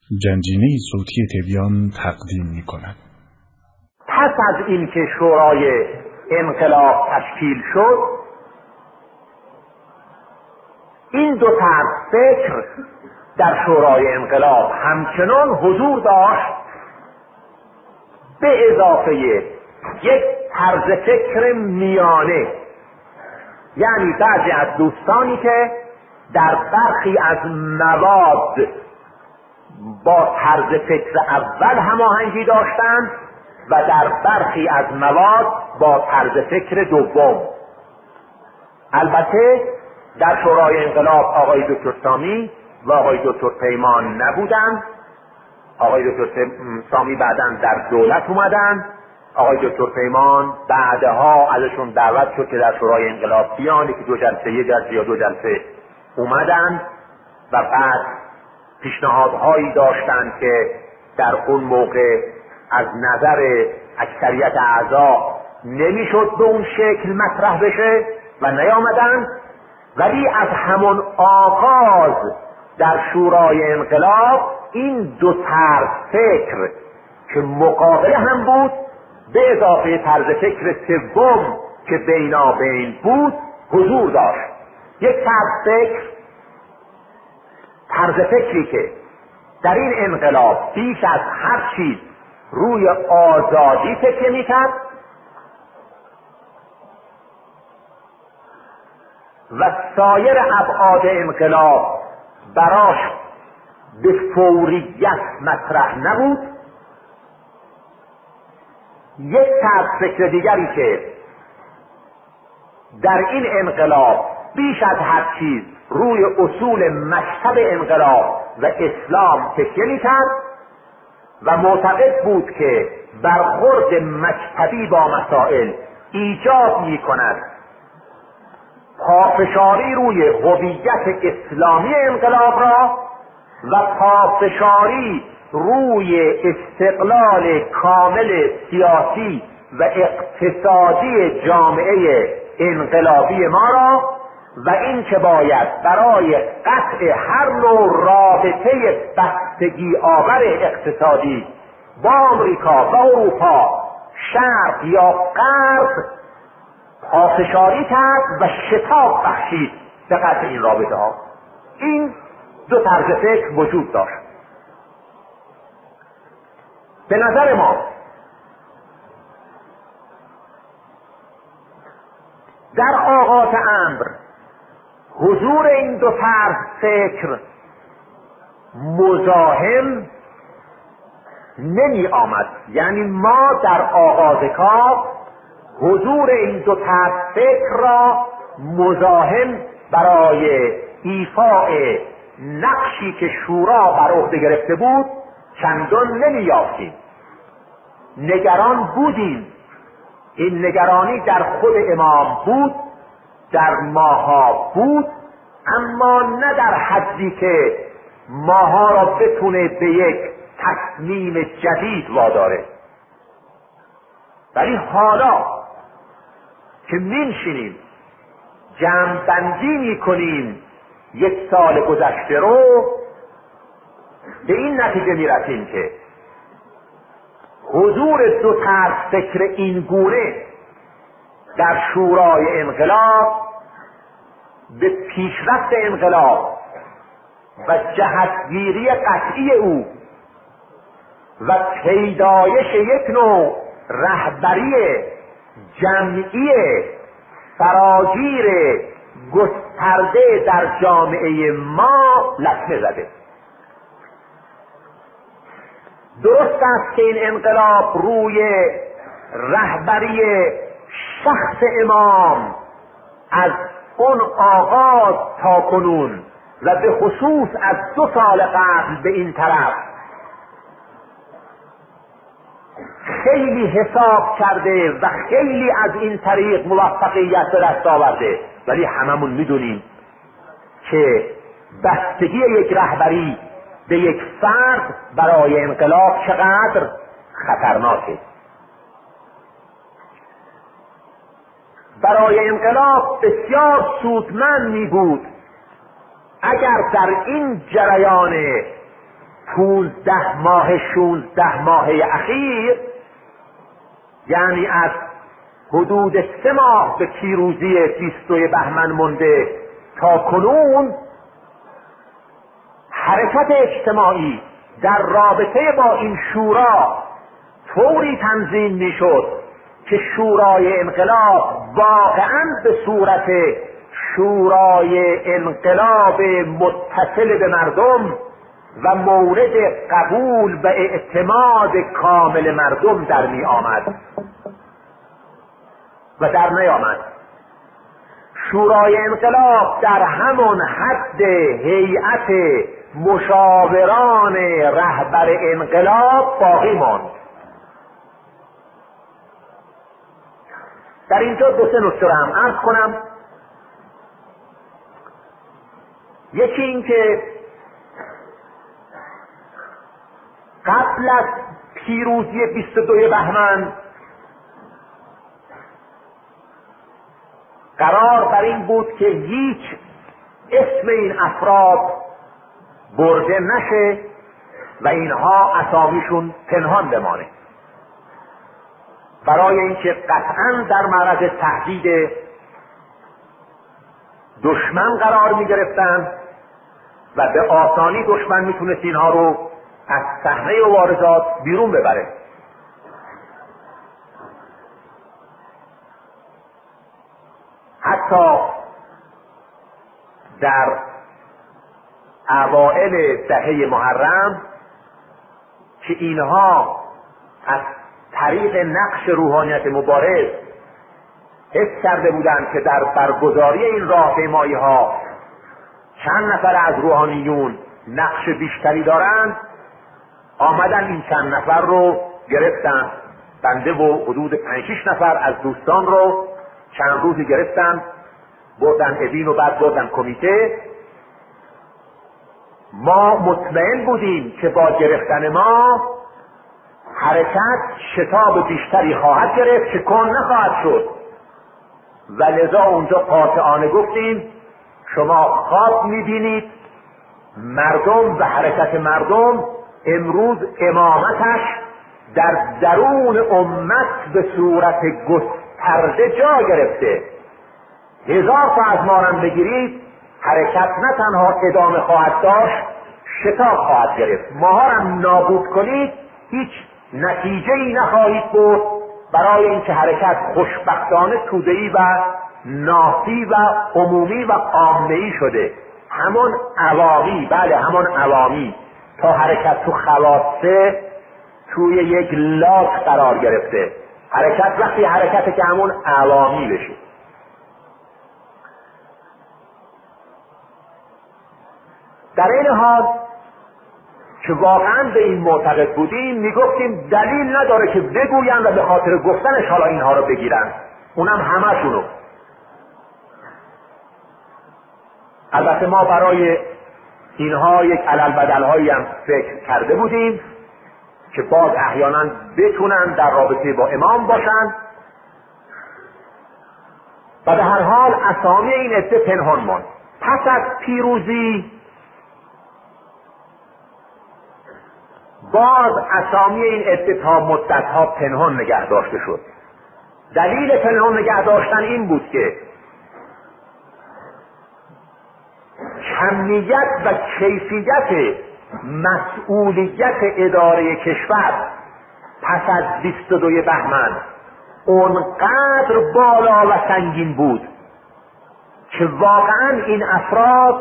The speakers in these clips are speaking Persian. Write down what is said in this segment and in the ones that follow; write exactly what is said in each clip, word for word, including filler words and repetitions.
گنجینه صوتی تبیان تقدیم می کند. پس از اینکه شورای انقلاب تشکیل شد، این دو طرز فکر در شورای انقلاب همچنان حضور داشت، به اضافه یک طرز فکر میانه، یعنی بعضی از دوستانی که در برخی از مواد با طرز فکر اول هماهنگی داشتند و در برخی از مواد با طرز فکر دوم. البته در شورای انقلاب آقای دکتر سامی و آقای دکتر پیمان نبودند. آقای دکتر سامی بعداً در دولت اومدند، آقای دکتر پیمان بعدها ازشون دعوت شد که در شورای انقلاب بیان، که دو جلسه یک جلسه یا دو جلسه اومدند و بعد پیشنهادهایی داشتند که در اون موقع از نظر اکثریت اعضا نمیشد به اون شکل مطرح بشه و نیامدند، ولی از همون آغاز در شورای انقلاب این دو طرز فکر که مقابل هم بود به اضافه طرز فکر سوم که بینابین بود حضور داشت. یک طرز فکر طرز فکری که در این انقلاب بیش از هر چیز روی آزادی فکر میکرد و سایر ابعاد انقلاب براش به فوریت مطرح نبود. یک طرز فکر دیگری که در این انقلاب بیش از هر چیز روی اصول مکتب انقلاب و اسلام تکیه می‌کرد و معتقد بود که برخورد مکتبی با مسائل ایجاب می‌کند پافشاری روی هویت اسلامی انقلاب را و پافشاری روی استقلال کامل سیاسی و اقتصادی جامعه انقلابی ما را و این که باید برای قطع هر نوع رابطه بستگی آور اقتصادی با آمریکا و اروپا، شرق یا غرب پافشاری کرد و شتاب بخشید به قطع این رابطه ها. این دو طرز فکر وجود داشت. به نظر ما در آغاز امر حضور این دو طرز فکر مزاحم نمی آمد، یعنی ما در آغاز کار حضور این دو طرز فکر را مزاحم برای ایفاء نقشی که شورا بر عهده گرفته بود چندان نمی یافتیم. نگران بودیم، این نگرانی در خود امام بود، در ماها بود، اما نه در حدی که ماها را بتونه به یک تصمیم جدید واداره. ولی حالا که می‌نشینیم جمع‌بندی می‌کنیم یک سال گذشته رو، به این نتیجه می‌رسیم که حضور دو طرز فکر این گونه در شورای انقلاب به پیشرفت انقلاب و جهتگیری قطعی او و پیدایش یک نوع رهبری جمعی فراگیر گسترده در جامعه ما لطمه زده. درست است که این انقلاب روی رهبری شخص امام از اون آغاز تا کنون و به خصوص از دو سال قبل به این طرف خیلی حساب کرده و خیلی از این طریق موفقیت به دست آورده، ولی هممون میدونیم که بستگی یک رهبری به یک فرد برای انقلاب چقدر خطرناکه. برای انقلاب بسیار سودمند می بود اگر در این جریان پونزده ماه شونزده ماه اخیر، یعنی از حدود سه ماه به پیروزی بیستوی بهمن مونده تا کنون، حرکت اجتماعی در رابطه با این شورا طوری تنظیم میشد که شورای انقلاب واقعا به صورت شورای انقلاب متصل به مردم و مورد قبول و اعتماد کامل مردم در می آمد و در نیامد. شورای انقلاب در همان حد هیئت مشاوران رهبر انقلاب باقی ماند. در اینجا دو سه نکته رو هم عرض کنم. یکی این که قبل از پیروزی بیست و دوی بهمن قرار بر این بود که هیچ اسم این افراد برده نشه و اینها اسامیشون پنهان بمانه، برای اینکه قطعا در معرض تهدید دشمن قرار می گرفتن و به آسانی دشمن میتونست اینها رو از صحنه مبارزات بیرون ببره. حتی در اوائل دهه محرم که اینها از طریق نقش روحانیت مبارز حس کرده بودند که در برگزاری این راهپیمایی ها چند نفر از روحانیون نقش بیشتری دارند، آمدن این چند نفر رو گرفتن. بنده و حدود پنج شش نفر از دوستان رو چند روزی گرفتن، بردن اوین و بعد بردن کمیته. ما مطمئن بودیم که با گرفتن ما حرکت شتاب بیشتری خواهد گرفت که کن نخواهد شد و لذا اونجا قاطعانه گفتیم شما خواب میبینید مردم و حرکت مردم امروز امامتش در درون امت به صورت گسترده جا گرفته. هزار تا از ما هم بگیرید حرکت نه تنها ادامه خواهد داشت، شتاب خواهد گرفت. ما هم نابود کنید هیچ نتیجه ای نخواهید بود، برای اینکه حرکت خوشبختانه توده‌ای و نافی و عمومی و عامه‌ای شده. همون عوامی، بله همون عوامی، تا حرکت تو خواصه توی یک لاک قرار گرفته. حرکت وقتی حرکت که همون عوامی بشه. در این حال که واقعا به این معتقد بودیم میگفتیم دلیل نداره که بگوین و به خاطر گفتنش حالا اینها رو بگیرن، اونم همه‌شونو. البته ما برای اینها یک علل بدل هایی هم فکر کرده بودیم که باز احیانا بتونن در رابطه با امام باشن و به هر حال اسامی این عده پنهان ماند. پس از پیروزی باز اسامی این عده تا مدتها پنهان نگه داشته شد. دلیل پنهان نگه داشتن این بود که کمیت و کیفیت مسئولیت اداره کشور پس از بیست و دوی بهمن اونقدر بالا و سنگین بود که واقعا این افراد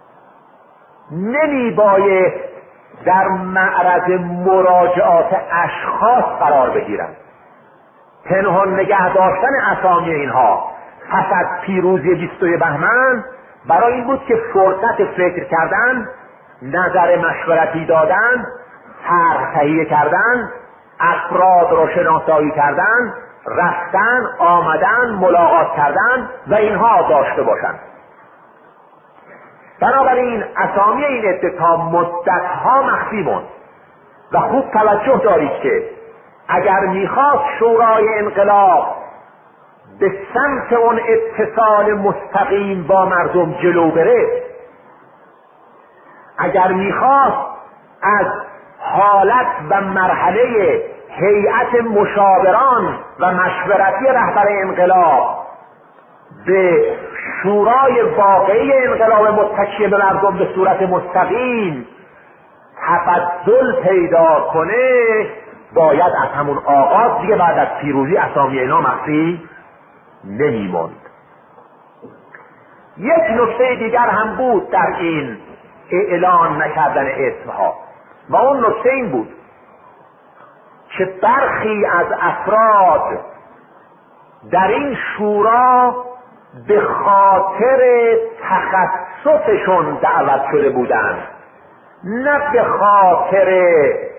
نمی باید در معرض مراجعات اشخاص قرار بگیرند. پنهان نگه داشتن اسامی اینها پس از پیروزی بیست و دوی بهمن برای این بود که فرصت فکر کردن، نظر مشورتی دادن، طرح تهیه کردن، افراد را شناسایی کردن، رفتن، آمدن، ملاقات کردن و اینها داشته باشند. بنابراین اسامی این عده تا مدتها مخفی ماند و خوب توجه دارید که اگر میخواست شورای انقلاب به سمت اون اتصال مستقیم با مردم جلو بره، اگر میخواست از حالت و مرحله هیئت مشاوران و مشورتی رهبر انقلاب به شورای واقعی انقلاب متکی به مردم به صورت مستقیم تبدل پیدا کنه، باید از همون آغاز دیگه بعد از پیروزی اسامی اینا مخفی نمیموند. یک نکته دیگر هم بود در این اعلان نکردن اسمها و اون نکته این بود که برخی از افراد در این شورا به خاطر تخصصشون دعوت شده بودند، نه به خاطر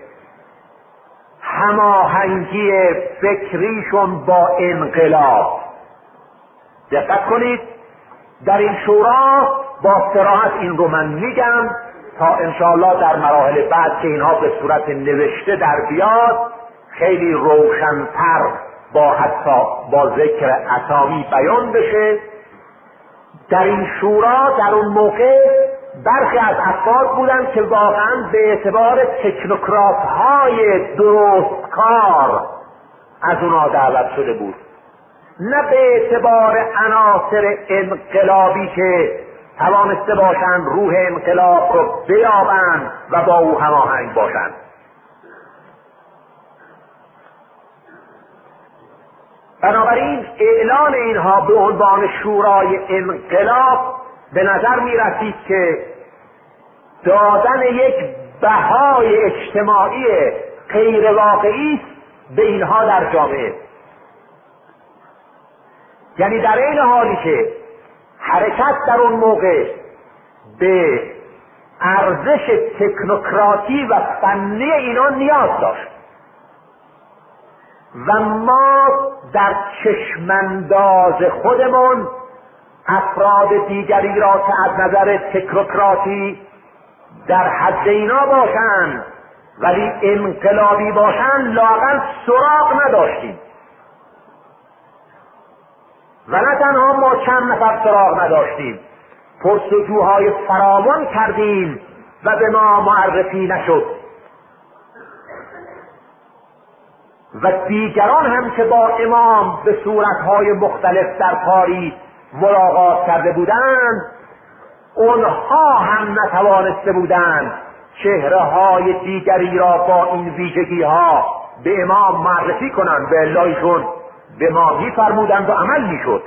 هماهنگی فکریشون با انقلاب. دقت کنید، در این شورا با صراحت این رو من میگم تا انشاءالله در مراحل بعد که اینها به صورت نوشته در بیاد خیلی روشن‌تر با حتی با ذکر اسامی بیان بشه. در این شورا در اون موقع برخی از افراد بودند که واقعا به اعتبار تکنوکرات های درست کار از اونا دعوت شده بود، نه به اعتبار عناصر انقلابی که توانسته باشند روح انقلاب رو بیابند و با او هماهنگ باشند. بنابراین اعلان اینها به عنوان شورای انقلاب به نظر می رسید که دادن یک بهای اجتماعی غیر واقعی به اینها در جامعه، یعنی در این حالی که حرکت در اون موقع به ارزش تکنوکراتی و فنی اینا نیاز داشت و ما در چشمانداز خودمون افراد دیگری را که از نظر تکنوکراتی در حد اینا باشند ولی انقلابی باشند لااقل سراغ نداشتیم. و نه تنها ما چند نفر سراغ نداشتیم، پرسجوهای فراوان کردیم و به ما معرفی نشد و دیگران هم که با امام به صورتهای مختلف در پاریس ملاقات کرده بودند اونها هم نتوانسته بودند چهره های دیگری را با این ویژگی ها به امام معرفی کنند، به اللهشون به ما می‌فرمودند و عمل می‌شد.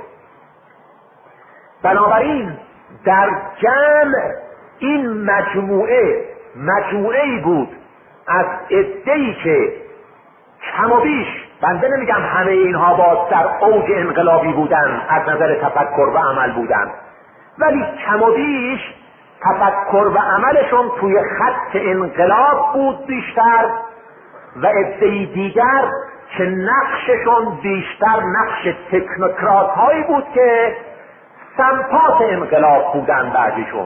بنابراین در جمع این مجموعه مجموعه‌ای بود از عده‌ای که کم و بیش، بنده نمیگم همه اینها باز در اوج انقلابی بودن از نظر تفکر و عمل بودن، ولی کم و بیش تفکر و عملشون توی خط انقلاب بود بیشتر و عده‌ای دیگر که نقششون بیشتر نقش تکنوکرات هایی بود که سمپات انقلاب بودن بعضیشون.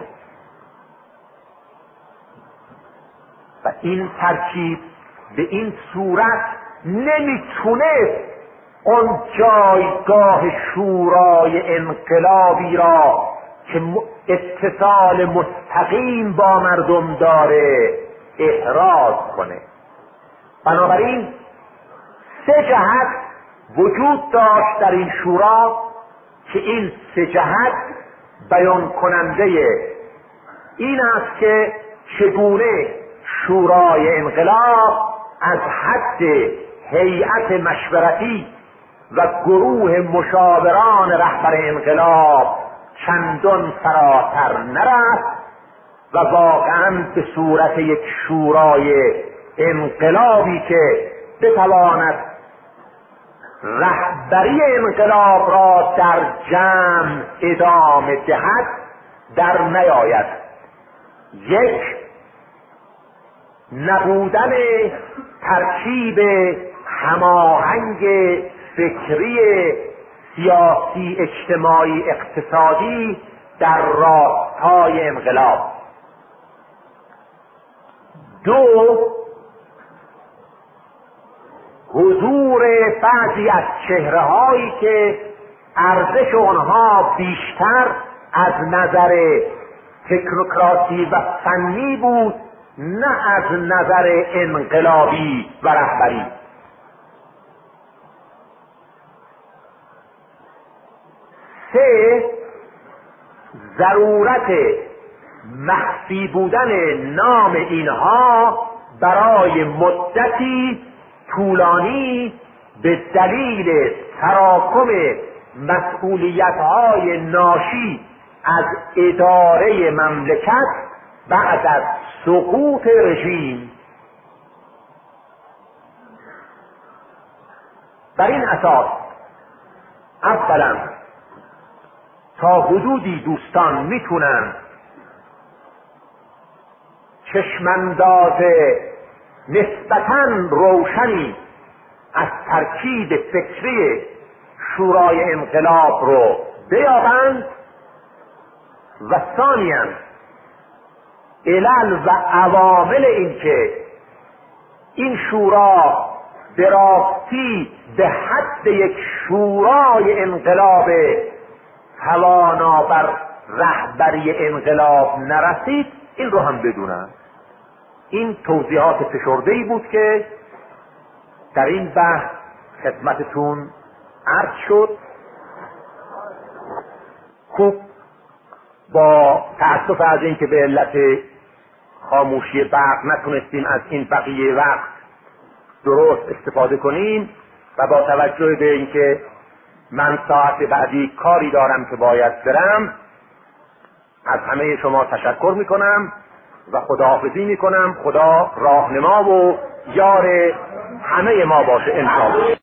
و این ترکیب به این صورت نمیتونه اون جایگاه شورای انقلابی را که اتصال مستقیم با مردم داره احراز کنه. بنابراین سه جهت وجود داشت در این شورا که این سه جهت بیان کننده این است که چگونه شورای انقلاب از حد هیئت مشورتی و گروه مشاوران رهبر انقلاب چندان فراتر نرفت و واقعا به صورت یک شورای انقلابی که بتواند رهبری انقلاب را در جمع ادامه دهد در نیاید. یک، نبودن ترکیب هماهنگ فکری سیاسی اجتماعی اقتصادی در راستای انقلاب. دو، حضور بعضی از چهره هایی که ارزش آنها بیشتر از نظر تکنوکراسی و فنی بود نه از نظر انقلابی و رهبری. سه، ضرورت مخفی بودن نام اینها برای مدتی طولانی به دلیل تراکم مسئولیت‌های ناشی از اداره مملکت بعد از سقوط رژیم. بر این اساس اولا تا حدودی دوستان میتونن چشمانداز نسبتاً روشنی از ترکیب فکری شورای انقلاب رو بیابند و ثانیاً علل و عوامل این که این شورا به راستی به حد یک شورای انقلاب توانا بر رهبری انقلاب نرسید این رو هم بدونن. این توضیحات فشرده‌ای بود که در این بحث خدمتتون عرض شد. خوب، با تأسف از این که به علت خاموشی برق نتونستیم از این بقیه وقت درست استفاده کنیم و با توجه به اینکه من ساعت بعدی کاری دارم که باید برم، از همه شما تشکر میکنم و خداحافظی میکنم. خدا راهنما و یار همه ما باشه انشاءالله.